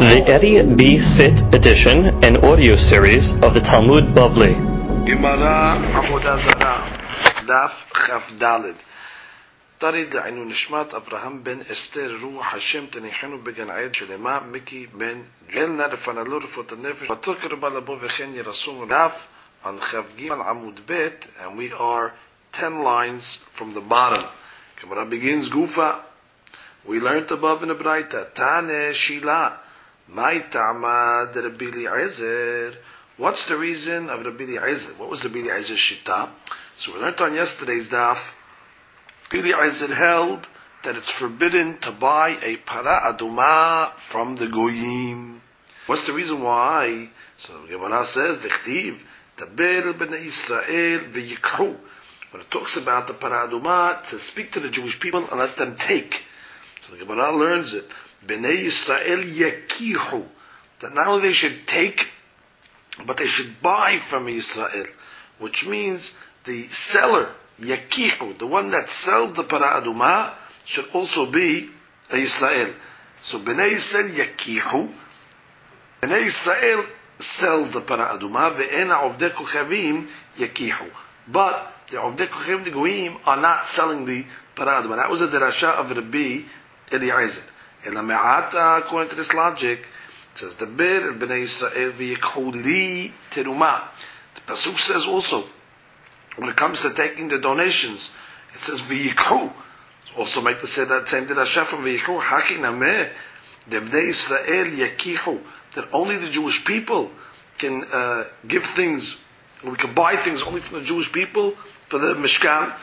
The Eddie B. Sit edition and audio series of the Talmud Bavli. Gemara Avodah Zarah, Daf Chaf Daled. Tari da'inu nishmat Abraham ben Esther Ruach Hashem tenichenu began Eid Shelema Miki ben Gelna refanalur fot nefesh vatukar balabo v'chen yerasum Daf on Chaf Gimel Amud Bet, and we are 10 lines from the bottom. Gemara begins Gufa. We learned above in the Braita Tane Shila. My Ta'amad Rabbi Eliezer. What's the reason of Rabbi Eliezer? What was Rabbi Eliezer's shita? So we learned on yesterday's daf. Rabbi Eliezer held that it's forbidden to buy a para aduma from the goyim. What's the reason why? So the Gemara says, "Dechtiv taber b'nei Yisrael v'yikhu." When it talks about the para aduma, to speak to the Jewish people and let them take. So the Gemara learns it. Bnei Yisrael yakihu, that not only they should take, but they should buy from Yisrael, which means the seller yakihu, the one that sells the para aduma, should also be a Yisrael. So Bnei Yisrael yakihu, Bnei Yisrael sells the para aduma, ve'ena ovdei kochavim yakihu, but the ovdei kochavim, the goyim, are not selling the para aduma. That was a derasha of Rabbi Eliezer. According to this logic, it says the bir b'nei Yisrael v'yikhu li teruma. The pasuk says also, when it comes to taking the donations, it says v'yikhu. Also make the say that same dirasha from v'yikhu haki nameh the b'nei Yisrael yakihu, that only the Jewish people can give things, or we can buy things only from the Jewish people for the mishkan.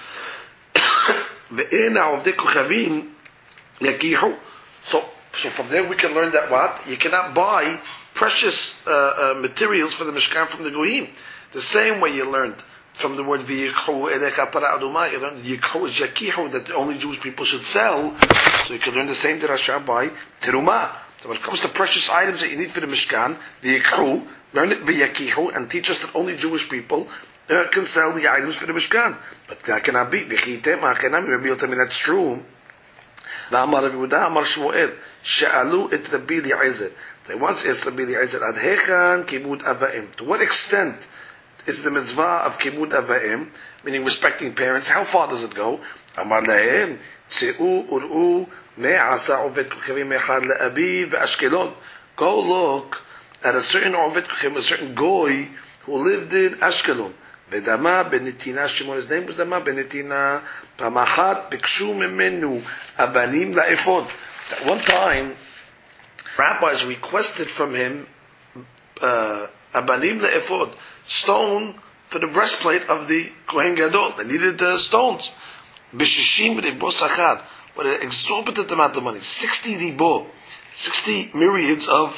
Ve'ena ovdei kochavim yakihu. So from there we can learn that what? You cannot buy precious materials for the Mishkan from the Goyim. The same way you learned from the word v'yikhu elecha para aduma, you learned yikhu is yakihu, that only Jewish people should sell. So you can learn the same derasha by teruma. So when it comes to precious items that you need for the Mishkan, v'yikhu, learn it v'yakihu, and teach us that only Jewish people can sell the items for the Mishkan. But that cannot be. That's true. They once asked Rabbi Eliezer, to what extent is the mitzvah of kibud avaim, meaning respecting parents? How far does it go? Amar lahem, tzeu ur'u me'asa oved kochavim echad le'abiv ve'ashkelon. Go look at a certain oved kochavim, a certain goy who lived in Ashkelon. Vedama benetina, Shimon, his name was Dama benetina. Pamachat bikshu memenu abanim la'efod. At one time, rabbis requested from him abanim la'efod, stone for the breastplate of the Kohen Gadol. They needed stones. B'shishim ribo sachar, with an exorbitant amount of money, 60 ribo, 60 myriads of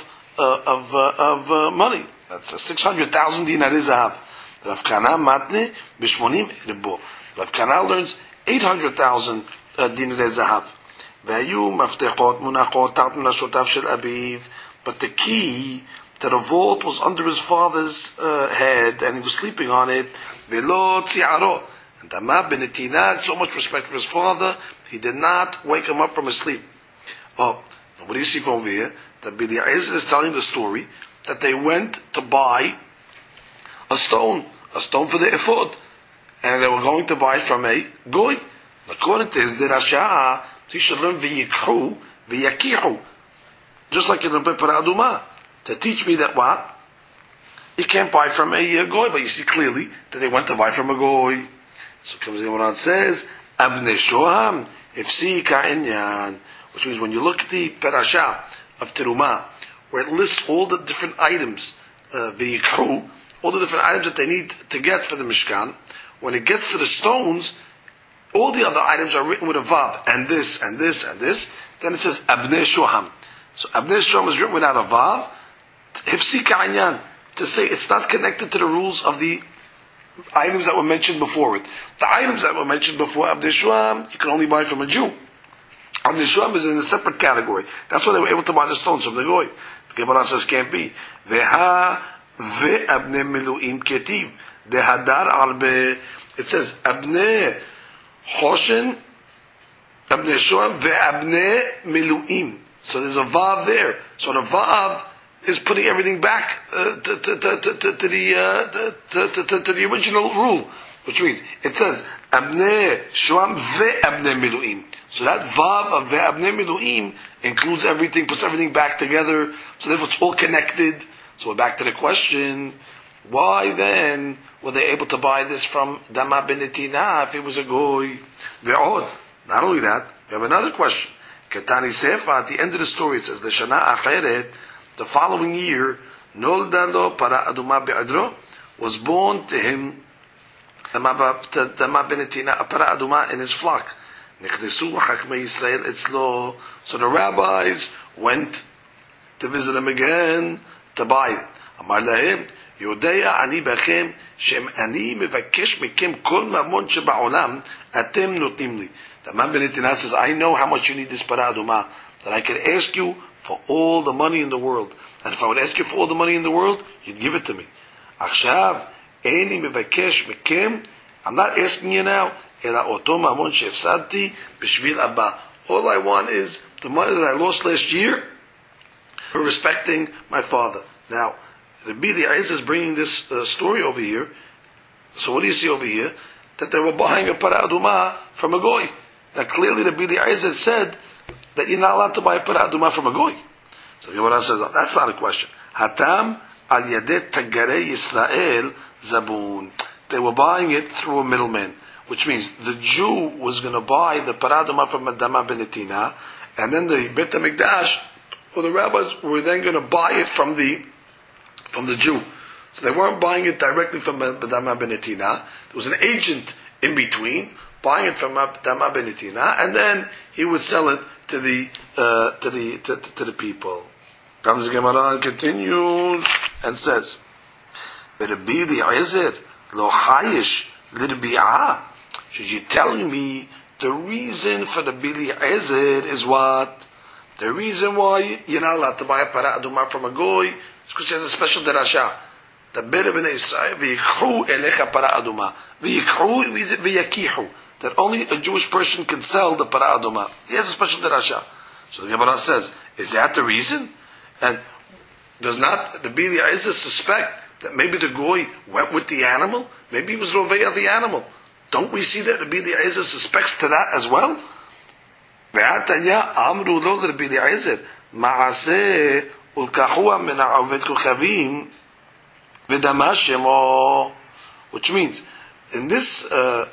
money. That's 600,000 dinari zahav. Rav Kana matne b'shmonim ribo. Rav Kana learns 800,000 dinari zahav. V'ayu maftechot munachot ta'at minashotav shel abiv. But the key to the vault was under his father's head, and he was sleeping on it. V'lo tzi'aro. And Dama benetina had so much respect for his father, he did not wake him up from his sleep. Oh, what do you see from over here? That Rabbi Eliezer is telling the story that they went to buy a stone for the ephod, and they were going to buy from a goy. According to his derasha, so you should learn v'yikhu v'yakihu, just like in the para aduma, to teach me that what? You can't buy from a goy, but you see clearly that they went to buy from a goy. So comes the Gemara and says, Abnei Shoham ifsi ka'inyan, which means when you look at the parasha of Teruma, where it lists all the different items, v'yikhu, all the different items that they need to get for the Mishkan, when it gets to the stones, all the other items are written with a vav, and this, and this, and this, then it says Abnei Shoham. So Abnei Shoham is written without a vav, Hifsi Ka'anyan, to say it's not connected to the rules of the items that were mentioned before it. The items that were mentioned before Abnei Shoham, you can only buy from a Jew. Abnei Shoham is in a separate category. That's why they were able to buy the stones from the Goy. The Gemara says can't be. Ve'ha ve'abnei milu'im ketiv. Dehadar albe. It says Abnei Choshen, Abnei Shoham ve'abnei milu'im. So there's a vav there. So the vav is putting everything back to the original rule, which means it says abnei shuam ve'abnei miluim. So that vav of ve'abnei miluim includes everything, puts everything back together. So therefore it's all connected. So we're back to the question: why then were they able to buy this from Dama ben Netina if it was a goy? Ve'od. Not only that, we have another question. Ketani Sefa, at the end of the story, it says, L'shana acheret, the following year, Nolda lo para aduma be'adro, was born to him, Dama ben Netina, a para aduma in his flock. Nechnesu chachmei Yisrael etzlo. So the rabbis went to visit him again to buy it. Amar lahem, Yodea ani bechem, shem ani mevakesh mekem kol mamon sheba'olam, atem notnim li. The man ben Netina says, I know how much you need this para aduma, that I could ask you for all the money in the world. And if I would ask you for all the money in the world, you'd give it to me. Achshav, eni mevakesh mekem, I'm not asking you now, ela oto mamon shefsadti b'shvil abba. All I want is the money that I lost last year for respecting my father. Now, Rabbi Eliezer is bringing this story over here. So what do you see over here? That they were buying a para aduma from a goy. Now clearly Rabbi Eliezer said that you're not allowed to buy a para aduma from a goy. So the Gemara says, that's not a question. Hatam al yadet tagarei Yisrael zabun. They were buying it through a middleman, which means the Jew was going to buy the para aduma from Dama ben Netina, and then the Beit HaMikdash, or the rabbis, were then going to buy it from the Jew. So they weren't buying it directly from Dama ben Netina. There was an agent in between buying it from Dama ben Netina, and then he would sell it to the people. Comes the Gemara and continues and says, Rabbi Eliezer lo chayish l'rbi'ah. Should you telling me the reason for the Rabbi Eliezer is what? The reason why you're not allowed to buy a para aduma from a goy is because he has a special derasha. The Bere B'nai Yisrael v'yikhu elecha para aduma v'yikhu v'yakihu, that only a Jewish person can sell the para aduma. He has a special derasha. So the Gemara says, is that the reason? And does not the Rabbi Eliezer suspect that maybe the goy went with the animal? Maybe he was rovei of the animal. Don't we see that Rabbi Eliezer suspects to that as well? Ve'atanya amru lo Rabbi Eliezer ma'aseh ulkahua min ha'oved kochavim v'dama shemo, which means in this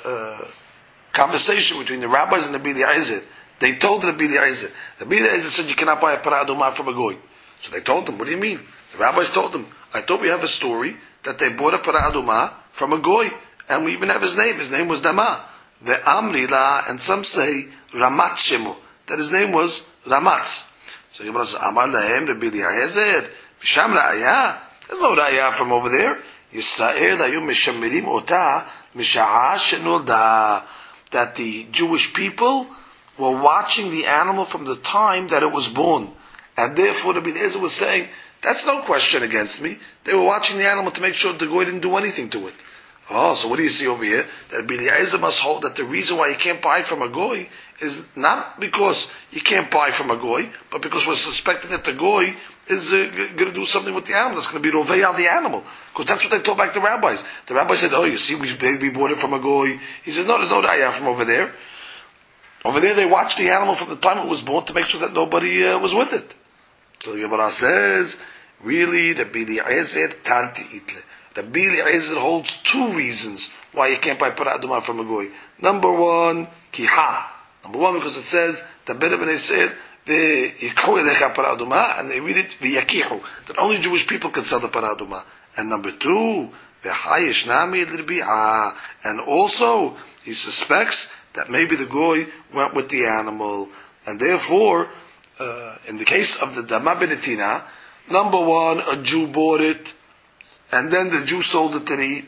conversation between the rabbis and Rabbi Eliezer, they told Rabbi Eliezer said you cannot buy a para aduma from a goy. So they told him, what do you mean? The rabbis told him, I thought we have a story that they bought a para aduma from a goy, and we even have his name. His name was Dama. Ve'amri la, and some say Ramat Shemo, that his name was Ramatz. So Gemara says, Amar lahem Rabbi Eliezer v'sham ra'aya. There's no ra'aya from over there. Yisrael ayu mishamirim ota misha'a shenolda, that the Jewish people were watching the animal from the time that it was born, and therefore Rabbi Eliezer was saying, that's no question against me. They were watching the animal to make sure the goy didn't do anything to it. Oh, so what do you see over here? That Rabbi Eliezer must hold that the reason why you can't buy from a goy is not because you can't buy from a goy, but because we're suspecting that the goy is going to do something with the animal that's going to be rovei al the animal. Because that's what they told back the rabbis. The rabbis said, oh, you see, we bought it from a goy. He says, no, there's no raya from over there. Over there, they watched the animal from the time it was born to make sure that nobody was with it. So the Gemara says, really, Rabbi Eliezer tarti itle. Rabbi Eliezer holds two reasons why you can't buy para aduma from a goy. Number one, kiha. Number one, because it says, Tabere b'nei Yisrael v'yikhu elecha para aduma, and they read it v'yakihu, that only Jewish people can sell the para aduma. And number two, v'chayish nami l'rbi'ah, and also he suspects that maybe the goy went with the animal, and therefore, in the case of the Dama ben Netina, number one, a Jew bought it, and then the Jew sold it to the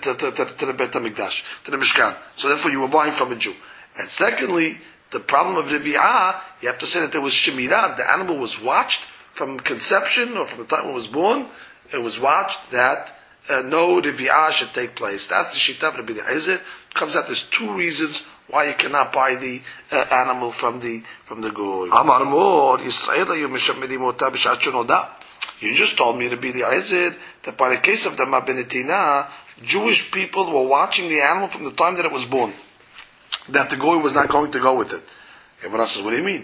Beit HaMikdash, to the Mishkan. So therefore you were buying from a Jew. And secondly, the problem of Ribi'ah, you have to say that there was Shemirah, the animal was watched from conception, or from the time it was born, it was watched that no Ribi'ah should take place. That's the Shitah of Rabbi Eliezer. It comes out there's two reasons why you cannot buy the animal from the goy. Amar Mor Yisrael ayu mishammidim ota b'shat shenoda. You just told me to be the Izid that by the case of the Mabinitina, Jewish people were watching the animal from the time that it was born. That the goy was not going to go with it. Gemara says, what do you mean?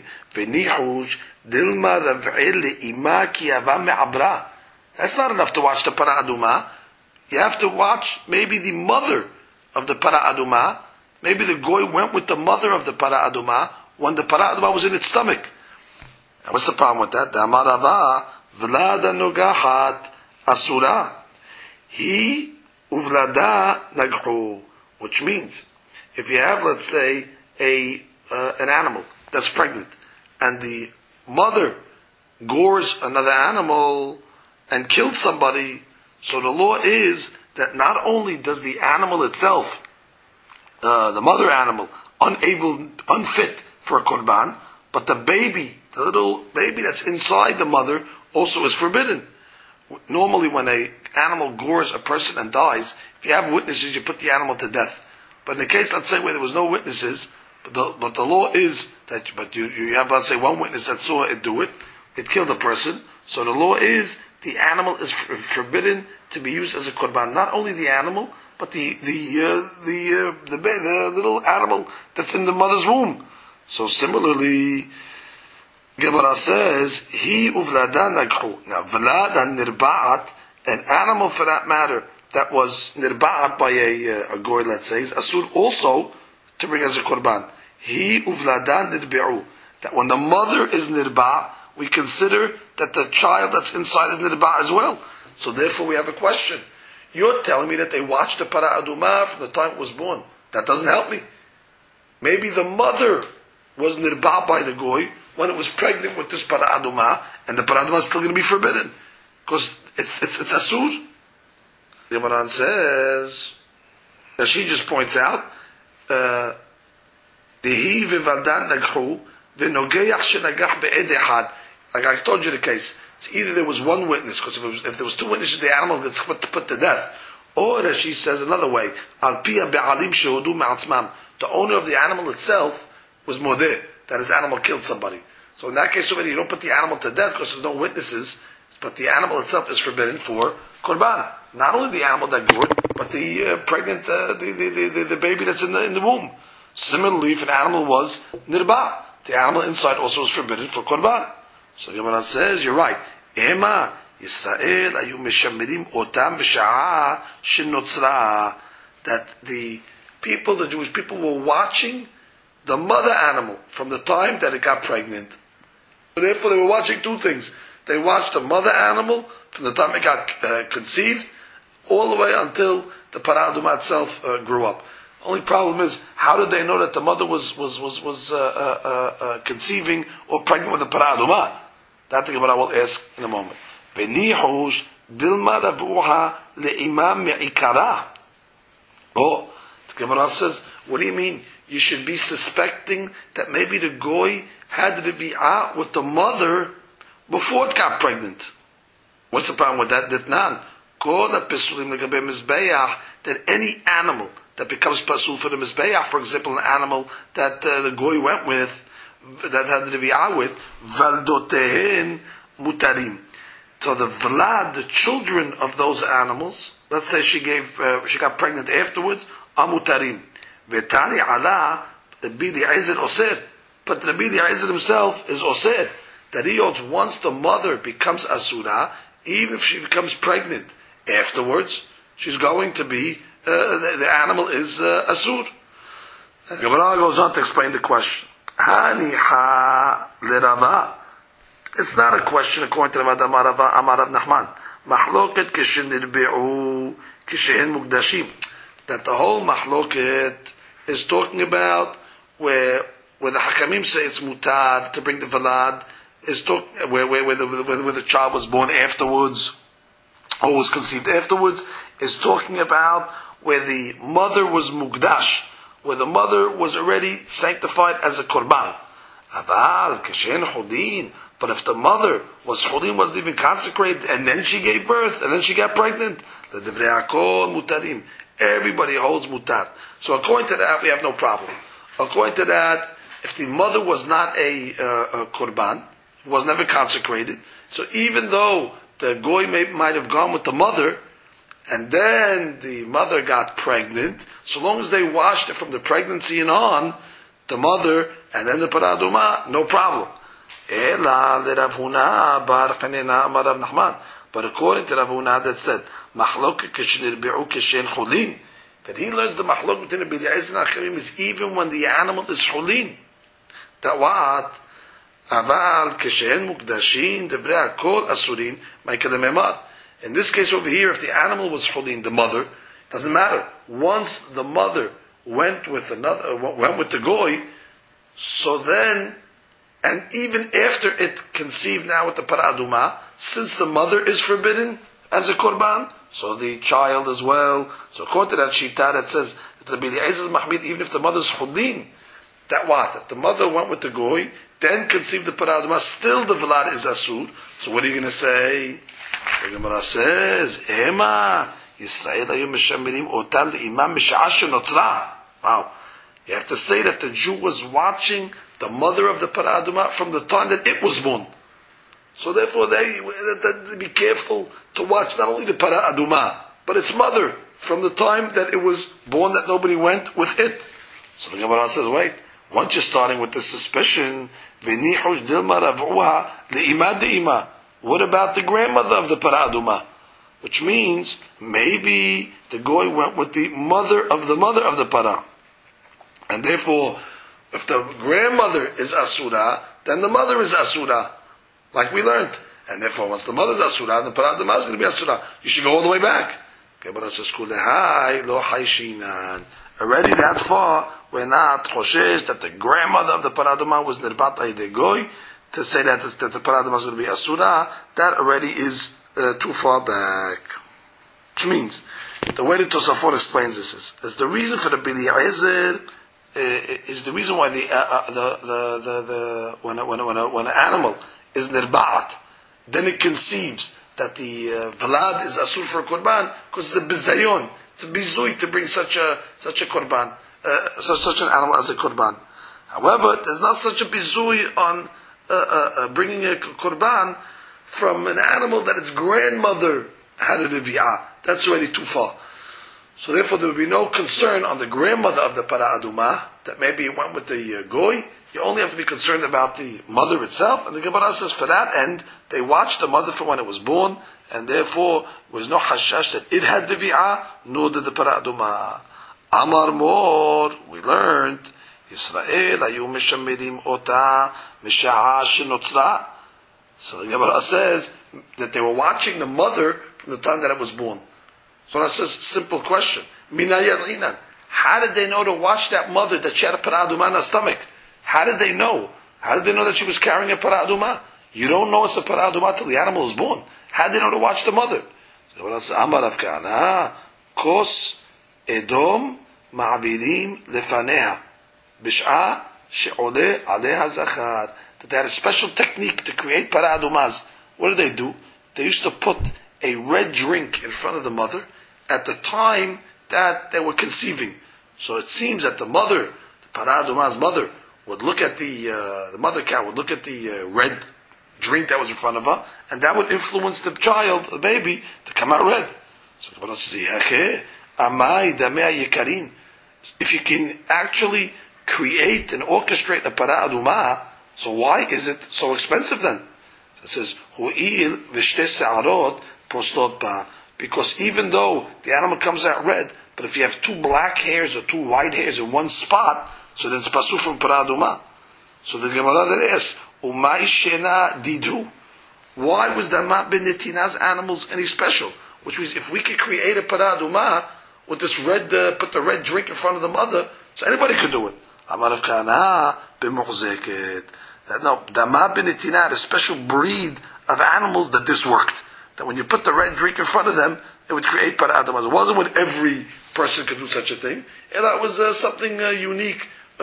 That's not enough to watch the para aduma. You have to watch maybe the mother of the para aduma. Maybe the goy went with the mother of the para aduma when the para aduma was in its stomach. And what's the problem with that? The amarava vlada nugahat asura. He uvlada naghu. Which means, if you have, let's say, an animal that's pregnant, and the mother gores another animal and kills somebody, so the law is that not only does the animal itself, the mother animal, unfit for a korban, but the baby, the little baby that's inside the mother, also is forbidden. Normally when an animal gores a person and dies, if you have witnesses, you put the animal to death. But in the case, let's say, where there was no witnesses, but the law is that, but you have, let's say, one witness that saw it do it, it killed a person, so the law is the animal is forbidden to be used as a korban. Not only the animal, but the little animal that's in the mother's womb. So similarly, Gemara says, he uvlada naghu. Now, vlada nirba'at, an animal for that matter, that was nirba'at by a goy, let's say, is asur also to bring as a korban. He uvlada nirbi'u. That when the mother is nirba', we consider that the child that's inside is nirba' as well. So therefore we have a question. You're telling me that they watched the para aduma from the time it was born. That doesn't help me. Maybe the mother was nirba' by the goy when it was pregnant with this para aduma, and the para aduma is still going to be forbidden. Because it's asur. The Gemara says, as she just points out, Dehi v'valdan naghu v'nogeach shenagach be'ed. Like I told you the case, it's either there was one witness, because if there was two witnesses, the animal gets put to death, or as she says another way, al pia be'alim shehudu ma'atzmam. The owner of the animal itself was modeh, that his animal killed somebody. So in that case, already you don't put the animal to death because there's no witnesses, but the animal itself is forbidden for korban. Not only the animal that grew it, but the pregnant, the baby that's in the womb. Similarly, if an animal was nirba, the animal inside also is forbidden for korban. So the Gemara says, you're right. Ema Yisrael ayu mishamirim otam b'sha'a shenotzra. That the Jewish people were watching the mother animal from the time that it got pregnant. So therefore, they were watching two things. They watched the mother animal from the time it got conceived, all the way until the para aduma itself grew up. Only problem is, how did they know that the mother was conceiving or pregnant with the para aduma? That thing I will ask in a moment. Benihush dilma ravuha leimam me'ikara. Oh, the Gemara says, what do you mean? You should be suspecting that maybe the goy had the bi'ah with the mother before it got pregnant. What's the problem with that? That any animal that becomes pasul for the mizbeach, for example, an animal that the goy went with, that had the bi'ah with, valdotehen mutarim. So the vlad, the children of those animals, let's say she got pregnant afterwards, amutarim. Vetani ala, Rabbi Eliezer osir. But Rabbi Eliezer himself is osir. That he holds once the mother becomes asura, even if she becomes pregnant afterwards, she's going to be, the animal is asur. Gemara goes on to explain the question. Haniha lerava. It's not a question according to Rav Amar Nachman. Mahloket kishenirbi'u kishen mukdashim. That the whole mahloket is talking about where the Hakamim say it's mutar to bring the velad, is where the child was born afterwards or was conceived afterwards, is talking about where the mother was mukdash, where the mother was already sanctified as a korban. Aval kashen hudin. But if the mother wasn't even consecrated, and then she gave birth, and then she got pregnant, the divrei hakol mutarim. Everybody holds mutar. So according to that, we have no problem. According to that, if the mother was not a korban, was never consecrated, so even though the goy might have gone with the mother, and then the mother got pregnant, so long as they washed it from the pregnancy and on, the mother and then the parah adumah, no problem. But according to Rav Huna that said, that he learns the mahlok between the Eliezer and Acharim is even when the animal is chulin. That what? Aval keshen mukdashin devrei hakol asurin ma'ikadem. In this case over here, if the animal was chulin, the mother, doesn't matter. Once the mother went with the goy, so then, and even after it conceived now with the parah adumah, since the mother is forbidden as a korban, so the child as well. So according to that shita that says that Rabbi Eliezer mahmid, even if the mother's chulin, that what? That the mother went with the goy, then conceived the parah adumah, still the vlad is asur. So what are you going to say? The Gemara says, Ema Yisrael ayom mishamirim otal leimam misha'ah shenotzra. Wow. You have to say that the Jew was watching the mother of the parah adumah from the time that it was born. So therefore they be careful to watch not only the parah adumah, but its mother from the time that it was born, that nobody went with it. So the Gemara says, wait, once you're starting with the suspicion, v'nihush dilma rav'uha le'imad de'ima. What about the grandmother of the parah adumah? Which means maybe the goy went with the mother of the parah. And therefore, if the grandmother is asura, then the mother is asura. Like we learned. And therefore, once the mother is asura, the parah adumah is going to be asura. You should go all the way back. Gemara says, lo haishinan. Already that far, we're not choshesh that the grandmother of the parah adumah was nirbat ayde goy. To say that the parah adumah is going to be asura, that already is too far back. Which means, the way the Tosafot explains this is the reason for the Eliezer is the reason why when an animal is nirba'at, then it conceives that the vlad is asur for a korban, because it's a bizayon, it's a bizui to bring such a korban, such an animal as a korban. However, there's not such a bizui on bringing a korban from an animal that its grandmother had a revi'ah. That's already too far. So therefore there will be no concern on the grandmother of the parah adumah, that maybe it went with the goy. You only have to be concerned about the mother itself. And the Gemara says for that end, they watched the mother from when it was born, and therefore there was no hashash that it had revi'ah, nor did the parah adumah. Amar Mor, we learned, Yisrael ayu mishamirim ota misha'ah shenotzra. So the Gemara says that they were watching the mother from the time that it was born. So that's a simple question. How did they know to watch that mother that she had a parah adumah in her stomach? How did they know? How did they know that she was carrying a parah adumah? You don't know it's a parah adumah till the animal is born. How did they know to watch the mother? So the Gemara says, Amar Rav Kahana, Kos Edom ma'abirim lefaneha bish'ah she'oleh aleha zachar. That they had a special technique to create parah adumahs. What did they do? They used to put a red drink in front of the mother at the time that they were conceiving. So it seems that the mother, the parah adumah's mother, would look at the mother cow would look at the red drink that was in front of her, and that would influence the child, the baby, to come out red. So the Gemara says, Amai damei yikarin. If you can actually create and orchestrate a parah adumah, so why is it so expensive then? So it says, Hu'il v'shte se'arot poslot ba. Because even though the animal comes out red, but if you have two black hairs or two white hairs in one spot, so then it's pasul from parah adumah. So the Gemara then asks, Umay shena didu. Why was Dama ben Netina's animals any special? Which means if we could create a parah adumah with this red, put the red drink in front of the mother, so anybody could do it. Amar Rav Kahana b'muchzeket. That no, Dama ben Netina had a special breed of animals that this worked. That when you put the red drink in front of them, it would create parah adumah. It wasn't when every person could do such a thing. And that was something unique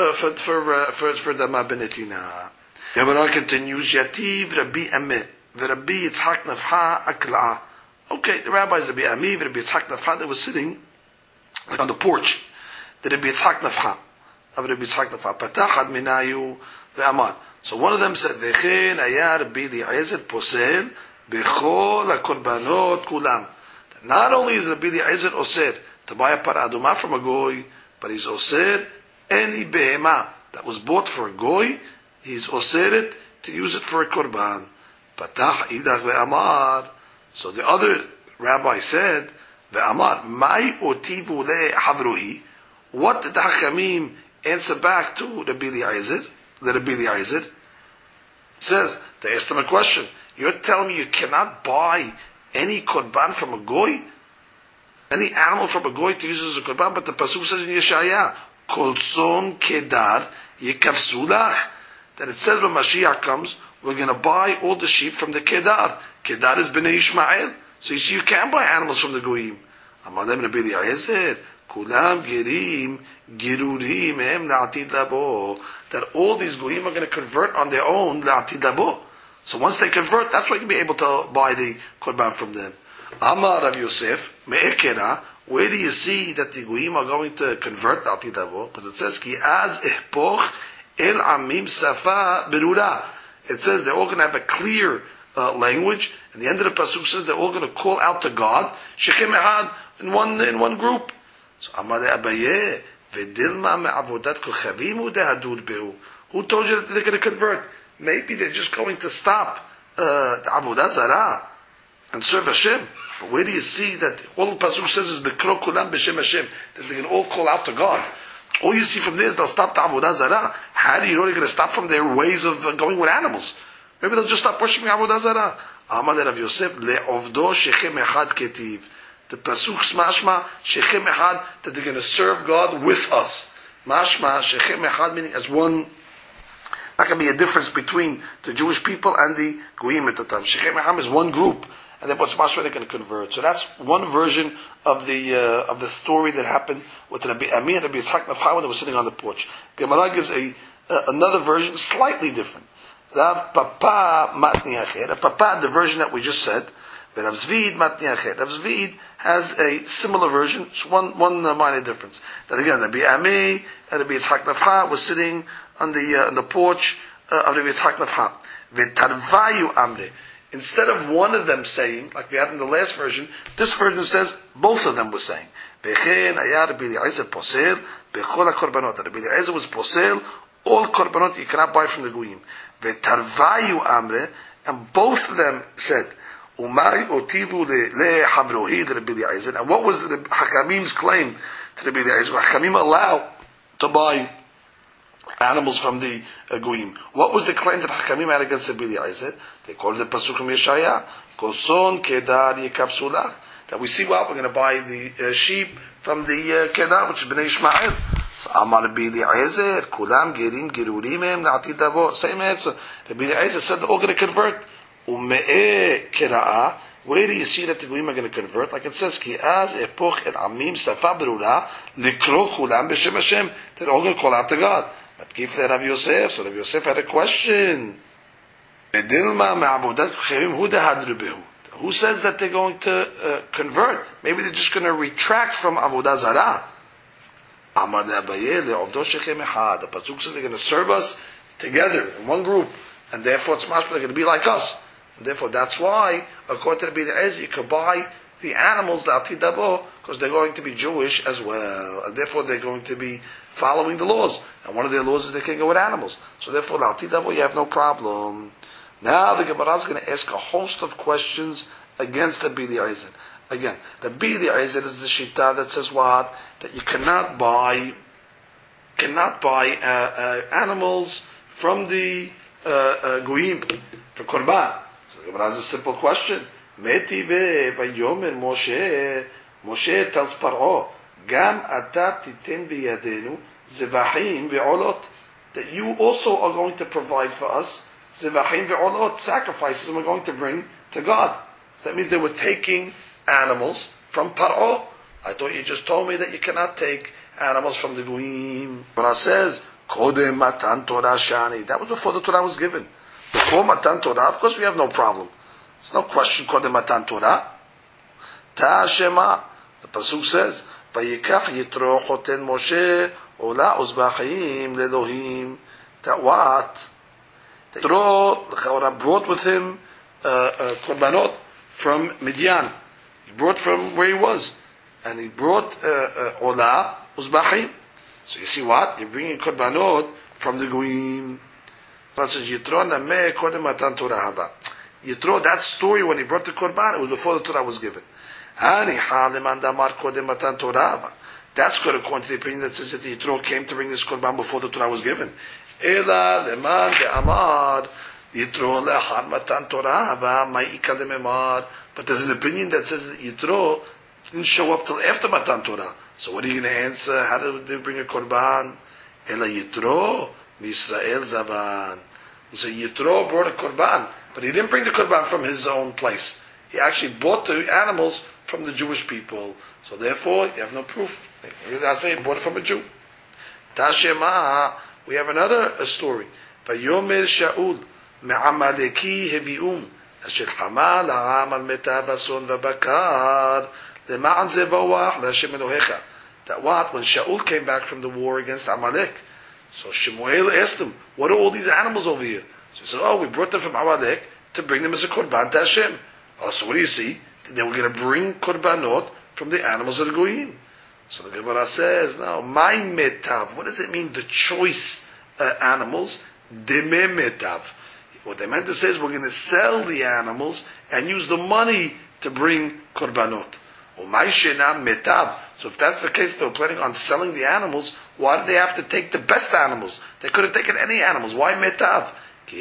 for Dama ben Netina. Gemara continues, Yativ Rabbi Ameh v'Rabbi Yitzhak Nafha Akla'ah. Okay, the rabbis Rabbi Ameh v'Rabbi Yitzhak Nafha, they were sitting on the porch. The Rabbi Yitzhak Nafha. of Rabbi Yitzchak Nafal. Patach minayu ve'amar. So one of them said, V'chen ayah Rabbi Eliezer posel b'chol hakorbanot kulam. Not only is Rabbi Eliezer osir to buy a para aduma from a goy, but he's osir any behema that was bought for a goy, he's osir it to use it for a korban. Patach idach ve'amar. So the other rabbi said, ve'amar, mai otivu le havroi. What did the Hachamim answer back to Rabbi Eliezer? The Rabbi Eliezer says, they asked him a question. You're telling me you cannot buy any korban from a goy? Any animal from a goy to use as a korban? But the pasuk says in Yeshaya, kol son kedar yekavsulach, that it says when Mashiach comes, we're going to buy all the sheep from the kedar. Kedar is Bnei Ishmael. So you see, you can't buy animals from the goyim. Amalem Rabbi Eliezer, kulam gerim girurim em la'atid labo. That all these goyim are going to convert on their own la'atid labo. So once they convert, that's why you'll be able to buy the korban from them. Amar Rav Yosef, me'ekera, where do you see that the goyim are going to convert la'atid labo? Because it says, ki az ehpoch el amim safa berura. It says they're all going to have a clear language, and the end of the pasuk says they're all going to call out to God, shechem ehad, in one group. So Amar Abaye, v'dilma me'avodat kochavim hu dehadur behu. Who told you that they're going to convert? Maybe they're just going to stop the avodah zarah and serve Hashem. But where do you see that all the pasuk says is b'kro kulam b'shem Hashem, that they can all call out to God? All you see from there is they'll stop the avodah zarah. How do you know they're going to stop from their ways of going with animals? Maybe they'll just stop worshiping avodah zarah. Amar Rav Yosef le'ovdo shechem echad ketiv. The pasuk mashma shechem echad, that they're going to serve God with us. Mashma shechem echad, meaning as one. Not going to be a difference between the Jewish people and the goyim at the time. Shechem echad is one group, and then what's mashma they're going to convert. So that's one version of the story that happened with Rabbi Ami and Rabbi Yitzchak Nafal when they were sitting on the porch. Gemara gives another version, slightly different. Rav Papa matni acher. Papa, the version that we just said. Rav Zvid matni acher. Rav Zvid has a similar version. It's one minor difference. That again, Rabbi Ami and Rabbi Yitzchak Nafal was sitting on the porch of Rabbi Yitzchak Nafal. V'tarvayu amre. Instead of one of them saying, like we had in the last version, this version says both of them were saying. Bechen ayah Rabbi Eliezer posel bechol hakorbanot. Rabbi Eliezer was posel all korbanot you cannot buy from the goyim. V'tarvayu amre, and both of them said, Umay otivu le havrohi to Rabbi Eliezer. And what was the Hakamim's claim to Rabbi Eliezer? Hakamim allow to buy animals from the goyim. What was the claim that Hakamim had against Rabbi Eliezer? They called it the pasuk from Yeshaya, Koson kedar yekapsulach. That we see, well, we're going to buy the sheep from the kedar, which is Bnei Ishmael. So Amar Rabbi Eliezer, kulam gerim girurim em la'atid lavo. Same answer. Rabbi Eliezer said they're all going to convert. Ume'e kera'a. Where do you see that the goyim are going to convert? Like it says, ki az epoch et amim safa berura likro kulam b'shem Hashem. They're all going to call out to God. But give Rabbi Yosef. So Rabbi Yosef had a question. Bedilma me'avodat kochavim hu dehadru behu. Who says that they're going to convert? Maybe they're just going to retract from avodah zarah. Amar Abaye le'ovdo shechem echad. The pasuk says they're going to serve us together in one group, and therefore it's mashma they're going to be like us. And therefore that's why, according to Rabbi Eliezer, you can buy the animals, the atid labo, because they're going to be Jewish as well, and therefore they're going to be following the laws. And one of their laws is they can go with animals. So therefore, the atid labo, you have no problem. Now the Gemara is going to ask a host of questions against Rabbi Eliezer. Again, Rabbi Eliezer is the shita that says what? That you cannot buy animals from the goyim for korban. So the Gemara has a simple question. Metive vayomer Moshe. Moshe tells Paro, Gam ata titen biyadenu zevachim ve'olot. That you also are going to provide for us zevachim ve'olot, sacrifices, and we're going to bring to God. So that means they were taking animals from Paro. I thought you just told me that you cannot take animals from the goyim. But it says, Kodem matan Torah shani. That was before the Torah was given. Before matan Torah, of course we have no problem. It's no question, Kodem matan Torah. Ta Shema. The pasuk says, Vayikach yitro choten Moshe Ola uzbachim lelohim. That what? Yitro brought with him korbanot from Midian. He brought from where he was, and he brought ola uzbachim. So you see what? You're bringing korbanot from the goyim. Yitro nameh kodem matan Torah haba. Yitro, that story when he brought the korban, it was before the Torah was given. That's good according to the opinion that says that Yitro came to bring this korban before the Torah was given. Ela leman de amar Yitro lehad matan Torah haba ma'ika lememar. But there's an opinion that says that Yitro didn't show up till after matan Torah. So what are you going to answer? How did they bring a korban? Ela Yitro Misrael zaban. So Yitro brought a korban, but he didn't bring the korban from his own place. He actually bought the animals from the Jewish people. So therefore, you have no proof. I say he bought it from a Jew. Tashema, we have another story. Vayomer Shaul me'amaleki hevi'um asher hamal ha'am al metav ason v'bakar lema'an zevawach l'Hashem Elohecha. That what? When Shaul came back from the war against Amalek, so Shemuel asked him, what are all these animals over here? So he said, we brought them from Amalek to bring them as a korban to Hashem. So what do you see? They were going to bring korbanot from the animals of the goyim. So the Gemara says, no, my metav. What does it mean, the choice animals? Deme metav. What they meant to say is we're going to sell the animals and use the money to bring korbanot. My shena metav. So if that's the case, they were planning on selling the animals. Why did they have to take the best animals? They could have taken any animals. Why metav?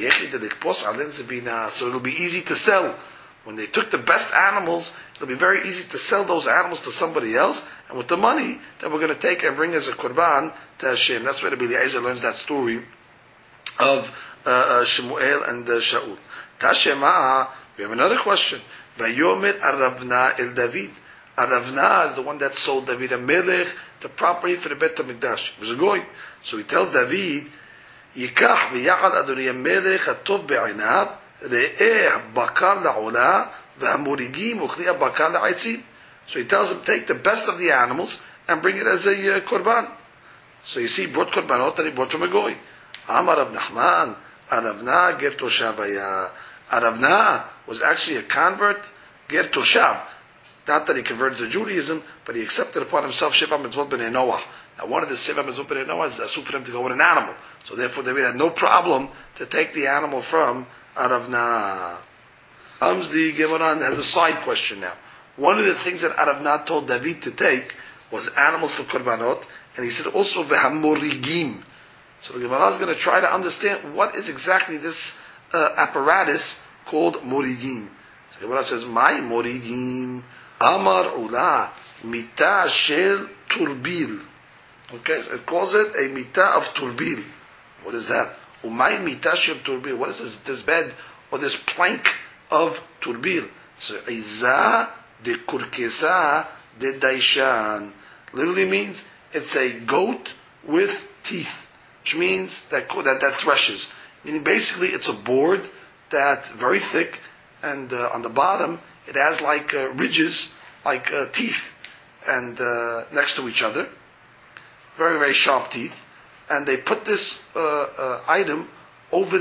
So it'll be easy to sell. When they took the best animals, it'll be very easy to sell those animals to somebody else, and with the money that we're going to take and bring as a korban to Hashem. That's where the Eliezer learns that story of Shemuel and Shaul. Tashema, we have another question. Vayomer Aravna el David. Aravna is the one that sold David a melech, the property for the Bet HaMikdash. He was a goy. So he tells David, Yikach v'yachad adoni melech hatov be'inav re'eh bakar la'olah v'hamorigim uchli bakar la'aitzim. So he tells him, take the best of the animals and bring it as a korban. So you see, he brought korbanot that he brought from a goy. Amar Rav Nachman, Aravna ger toshav haya. Aravna was actually a convert, ger toshav. Not that he converted to Judaism, but he accepted upon himself Sheva Mitzvot B'nei Noach. Now one of the Sheva Mitzvot B'nei Noach is asur for him to go with an animal. So therefore David had no problem to take the animal from Aravna. Comes the Gemara has a side question now. One of the things that Aravna told David to take was animals for Korbanot, and he said also V'hamorigim. So the Gemara is going to try to understand what is exactly this apparatus called Morigim. So the Gemara says, my Morigim Amar Ula Mita Shel Turbil. Okay, so it calls it a Mita of Turbil. What is that? Umay Mita Shel Turbil. What is this bed or this plank of Turbil? So Iza de Kurkesa de Daishan. Literally means it's a goat with teeth, which means that threshes. Meaning basically it's a board that's very thick, and on the bottom it has like ridges, like teeth, and next to each other, very very sharp teeth, and they put this item over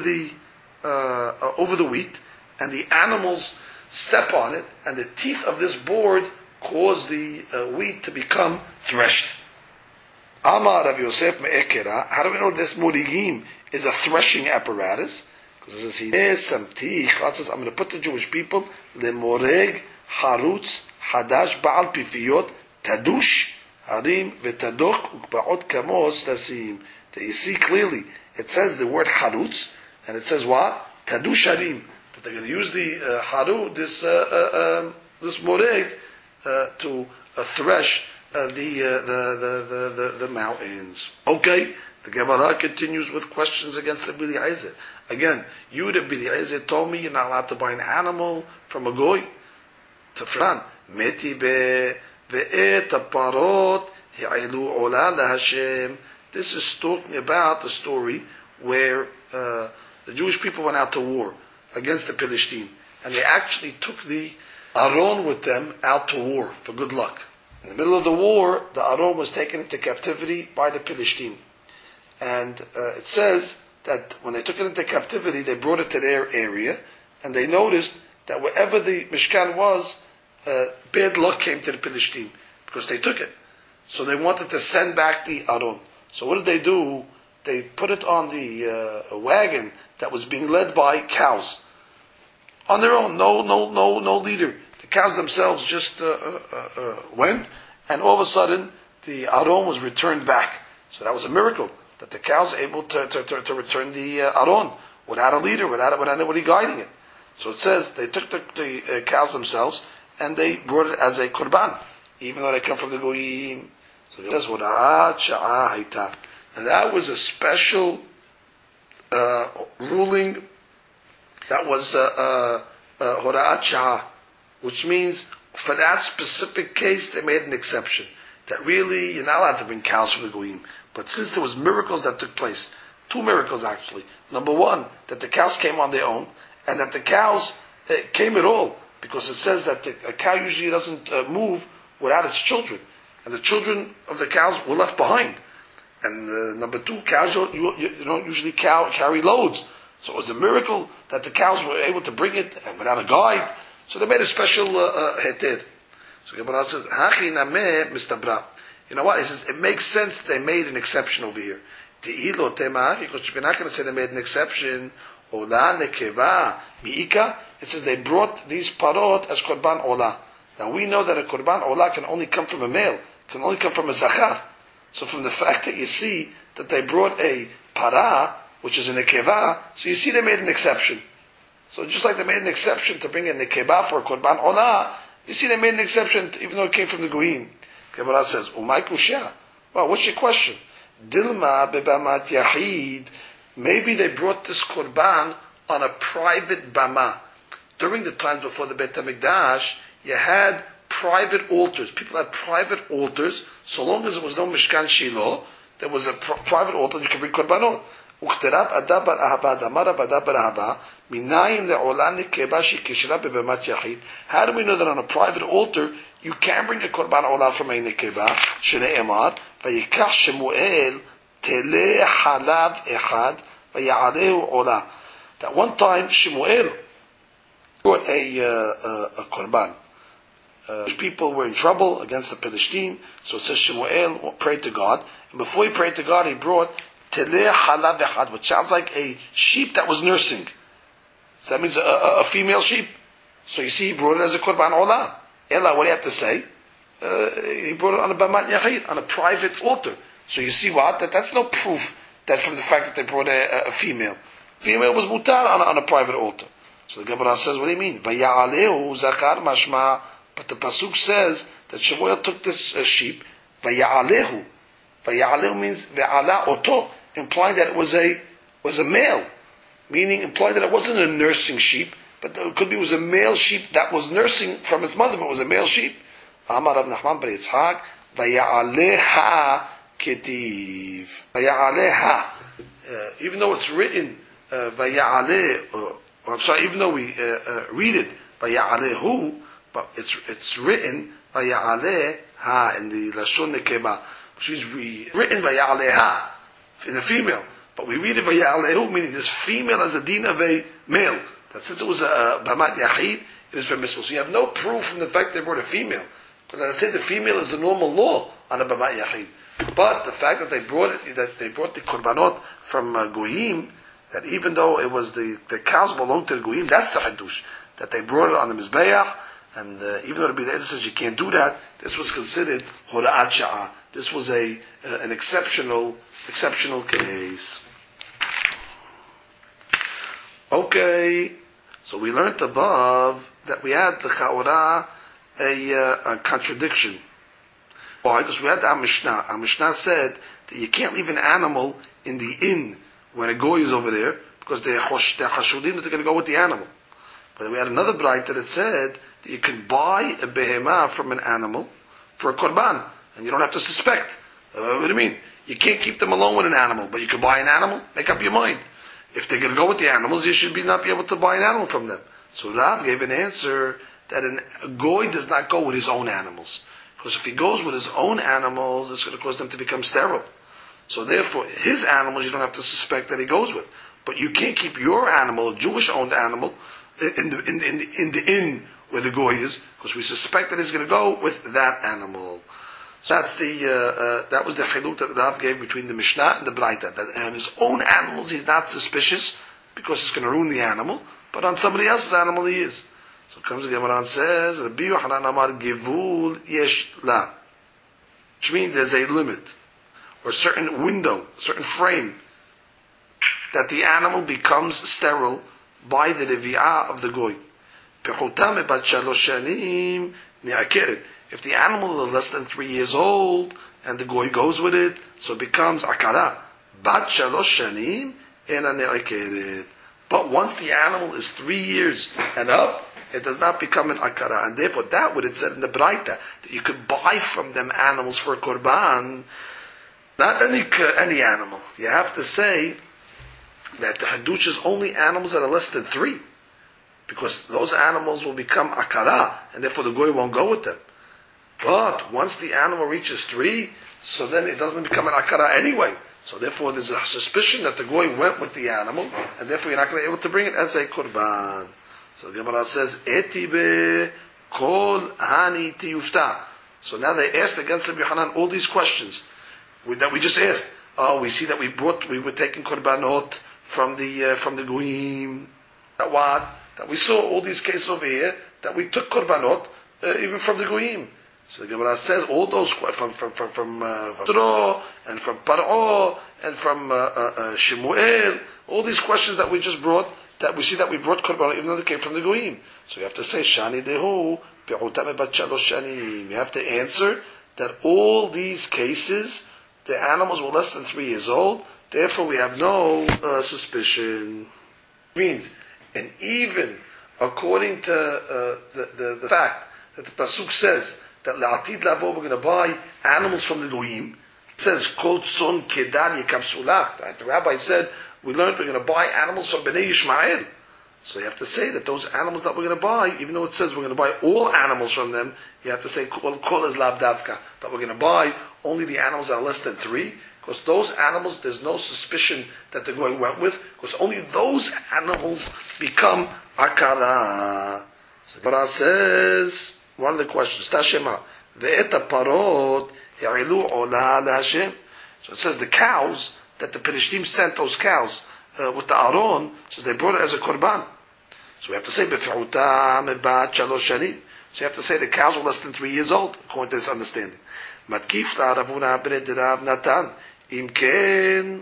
the wheat, and the animals step on it, and the teeth of this board cause the wheat to become threshed. Amar Rav Yosef me'ekera. How do we know this morigim is a threshing apparatus? Because it says, I'm going to put the Jewish people lemoreg harutz hadash baal pifiyot tadush harim v'tadok ukbaot kamos tasim. That you see clearly, it says the word harutz, and it says what? Tadush harim. That they're going to use the harut, this moreg, to thresh the mountains. Okay, the Gemara continues with questions against the Bili Eliezer. Again, you, the Bili Eliezer, told me you're not allowed to buy an animal from a goy. To Fran, Meti be ve'et parot hi'ailu ola laHashem. This is talking about the story where the Jewish people went out to war against the Philistine, and they actually took the Aron with them out to war for good luck. In the middle of the war, the Aron was taken into captivity by the Philistine. And it says that when they took it into captivity, they brought it to their area, and they noticed that wherever the Mishkan was, bad luck came to the Philistine, because they took it. So they wanted to send back the Aron. So what did they do? They put it on the wagon that was being led by cows. On their own, no leader. The cows themselves just went, and all of a sudden, the Aron was returned back. So that was a miracle, that the cows were able to return the Aron without a leader, without anybody guiding it. So it says they took the cows themselves, and they brought it as a korban, even though they come from the Goyim. So it says, and that was a special ruling. That was Hora'at Sha'ah, which means for that specific case they made an exception. That really you're not allowed to bring cows from the Goyim. But since there was miracles that took place, 2 miracles actually. Number one, that the cows came on their own, and that the cows came at all, because it says that a cow usually doesn't move without its children, and the children of the cows were left behind. And number 2, cows you don't usually carry loads. So it was a miracle that the cows were able to bring it and without a guide. So they made a special heter. So Gemara says, "Hachi nameh mistabra." You know what? He says it makes sense that they made an exception over here. Te'ilo temah, because if you're not going to say they made an exception, ola nekeva miika. It says they brought these parot as korban ola. Now we know that a korban ola can only come from a male, can only come from a zachar. So from the fact that you see that they brought a para, which is a nekeva, so you see they made an exception. So just like they made an exception to bring a nekeva for a korban olah, you see they made an exception even though it came from the goyim. Gemara says, "Umay kushya." Well, what's your question? Dilma bebamat yahid. Maybe they brought this korban on a private bama. During the times before the Beit HaMikdash, you had private altars. People had private altars. So long as there was no Mishkan Shiloh, there was a private altar and you could bring korbanot. וכתרב אדם בר אהבה, דמר רב אדם בר אהבה, מניין לעולה נקבה שקשרה בבמת יחיד. How do we know that on a private altar you can bring a korban olah from a נקבה, שנאמר, ויקח שמואל תלה חלב אחד, ויעלהו עולה. That one time Shemuel brought a korban. People were in trouble against the Philistine, so it says Shemuel prayed to God, and before he prayed to God, he brought teleh halav echad, which sounds like a sheep that was nursing. So that means a female sheep. So you see, he brought it as a korban olah. Ella, what do you have to say? He brought it on a bamat yachid, on a private altar. So you see what? That's no proof that from the fact that they brought a female. Female was mutar on a private altar. So the Gemara says, what do you mean? Vaya'aleu zakar mashma. But the pasuk says that Shemuel took this sheep, vaya'alehu. Vaya'alehu means ve'ala oto, implying that it was a male, meaning implying that it wasn't a nursing sheep, but it could be it was a male sheep that was nursing from its mother, but it was a male sheep. Amar Rav Nachman bar Yitzchak, vaya'aleha ketiv. Vaya'aleha. Even though it's written vaya'aleh, I'm sorry, even though we read it vaya'alehu, but it's written vaya'aleha in the lashon nekeba, which means written vaya'aleha in a female, but we read it vaya'alehu, meaning this female has a din of a male. That since it was a bamat yachid, it is permissible. So you have no proof from the fact they brought a female, because as I said, the female is the normal law on a bamat yachid. But the fact that they brought the korbanot from goyim, that even though it was the cows belonged to the goyim, that's the hadush, that they brought it on the mizbeach, and even though the Bid'ah says you can't do that, this was considered hora'at sha'ah. This was an exceptional case. Okay, so we learned above that we had the Cha'orah a contradiction. Why? Because we had our Mishnah. Our Mishnah said that you can't leave an animal in the inn when a goy is over there, because they're hashudim that they're going to go with the animal. But we had another bright that it said that you can buy a behemah from an animal for a korban, and you don't have to suspect. What do you mean? You can't keep them alone with an animal, but you can buy an animal? Make up your mind. If they're going to go with the animals, you should not be able to buy an animal from them. So Rav gave an answer that a goy does not go with his own animals. Because if he goes with his own animals, it's going to cause them to become sterile. So therefore, his animals you don't have to suspect that he goes with. But you can't keep your animal, a Jewish-owned animal, in the inn where the goy is, because we suspect that he's going to go with that animal. So that's that was the chiluk that Rav gave between the Mishnah and the Braita. That on his own animals he's not suspicious because it's going to ruin the animal, but on somebody else's animal he is. So comes the Gemara and says, Rabbi Yochanan Amar Givul Yesh La, which means there's a limit or a certain window, certain frame that the animal becomes sterile by the Revi'ah of the goy. If the animal is less than 3 years old and the goy goes with it, so it becomes akara. Bat shalosh shanim ena ne'akeret. But once the animal is 3 years and up, it does not become an akara. And therefore, that what it said in the Braita, that you could buy from them animals for a korban, not any animal. You have to say that the hadush is only animals that are less than 3. Because those animals will become akara, and therefore the goy won't go with them. But once the animal reaches 3, so then it doesn't become an akara anyway. So therefore there's a suspicion that the goy went with the animal, and therefore you're not going to be able to bring it as a korban. So the Gemara says, Etibe kol hani tiyufta. So now they asked against Rabbi Yochanan all these questions that we just asked. Oh, we see that we were taking korbanot from the goyim. That what? That we saw all these cases over here, that we took korbanot, even from the goyim. So the Gemara says all those from Tro and from Paro and from Shemuel, all these questions that we just brought, that we see that we brought korbanot even though they came from the goyim. So you have to say Shani Dehu Pe'utam Bat Shalosh Shanim. You have to answer that all these cases the animals were less than 3 years old, therefore we have no suspicion. Means, and even according to the fact that the pasuk says that la'atid lavo we're going to buy animals from the goyim, it says kol tzon kedal yekapsulach. Right? The rabbi said we learned we're going to buy animals from Bnei Yishmael. So you have to say that those animals that we're going to buy, even though it says we're going to buy all animals from them, you have to say kol is lav davka, that we're going to buy only the animals that are less than 3. Because those animals, there's no suspicion that the goy went with, because only those animals become akara. So Gemara says, one of the questions, Tashema, ve'eta parot ya'ilu ola leHashem. So it says the cows, that the Perishtim sent those cows with the Aron, so they brought it as a korban. So we have to say, befi'uta mebat shalosh shanim. So you have to say the cows were less than 3 years old, according to this understanding. Matkifta Ravuna ben Rav Natan. Imken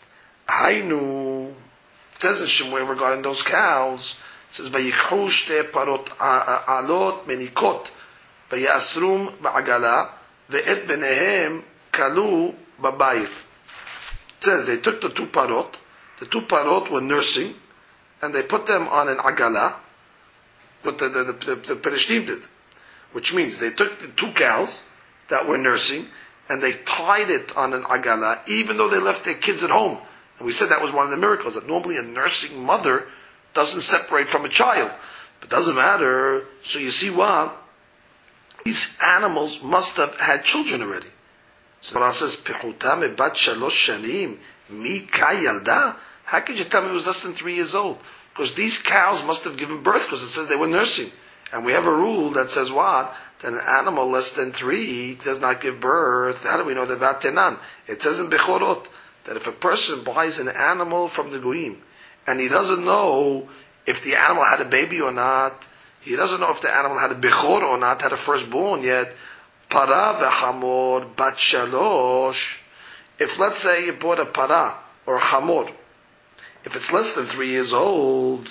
Hainu. It says in Shemuel regarding those cows. It says Vayikhu shte parot alot menikot vayasrum ba'agala ve'et benehem kalu babayit. It says they took the 2 parot. The 2 parot were nursing, and they put them on an agala. What the Perishtim did, which means they took the 2 cows that were nursing, and they tied it on an agala, even though they left their kids at home. And we said that was one of the miracles, that normally a nursing mother doesn't separate from a child. But it doesn't matter. So you see what? These animals must have had children already. So the Gemara says, Pechuta bat shalosh shanim, mi yalda? How could you tell me it was less than 3 years old? Because these cows must have given birth, because it says they were nursing. And we have a rule that says what? That an animal less than 3 does not give birth. How do we know that? Vatenan. It says in Bechorot that if a person buys an animal from the goyim and he doesn't know if the animal had a baby or not, he doesn't know if the animal had a bechor or not, had a firstborn yet, para v'chamor bat shalosh. If let's say you bought a para or a chamor, if it's less than 3 years old,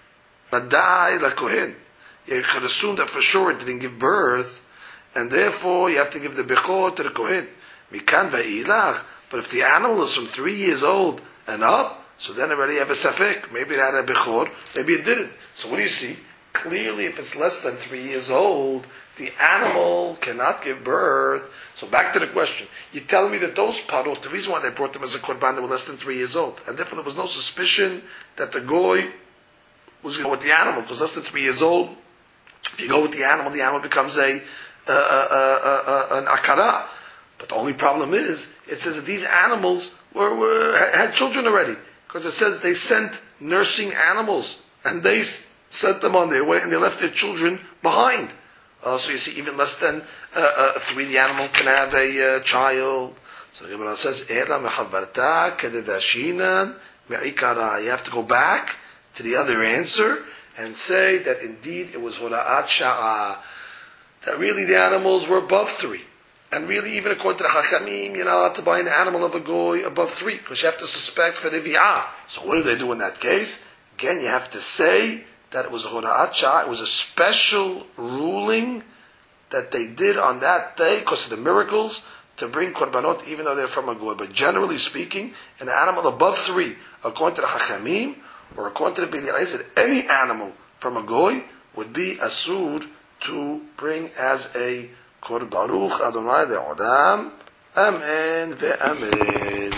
badai la kohen, you could assume that for sure it didn't give birth, and therefore you have to give the bechor to the kohen. Mikan va'ilach. But if the animal is from 3 years old and up, so then already you have a safek. Maybe it had a bechor, maybe it didn't. So what do you see? Clearly, if it's less than 3 years old, the animal cannot give birth. So back to the question. You're telling me that those parot, the reason why they brought them as a korban, they were less than 3 years old. And therefore there was no suspicion that the goy was going to go with the animal, because less than 3 years old, if you go with the animal becomes a an akara. But the only problem is, it says that these animals had children already. Because it says they sent nursing animals, and they sent them on their way, and they left their children behind. So you see, even less than 3, the animal can have a child. So the Gemara says, you have to go back to the other answer and say that indeed it was hora'at sha'ah, that really the animals were above 3. And really, even according to the Chachamim, you're not allowed to buy an animal of a goy above 3, because you have to suspect for Rivi'ah. So what do they do in that case? Again, you have to say that it was a hora'at sha'ah, it was a special ruling that they did on that day, because of the miracles, to bring korbanot, even though they're from a goy. But generally speaking, an animal above 3, according to the Chachamim, or according to the Bnei Yisrael, any animal from a goy would be asur to bring as a korban. Baruch Adonai le'odam. Amen ve'amen.